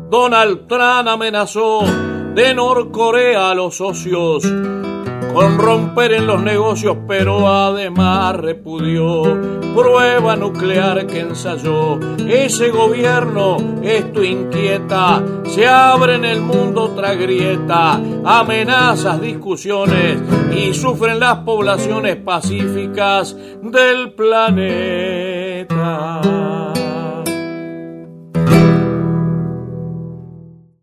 Donald Trump amenazó de Norcorea a los socios con romper en los negocios, pero además repudió prueba nuclear que ensayó. Ese gobierno, esto inquieta, se abre en el mundo otra grieta, amenazas, discusiones y sufren las poblaciones pacíficas del planeta.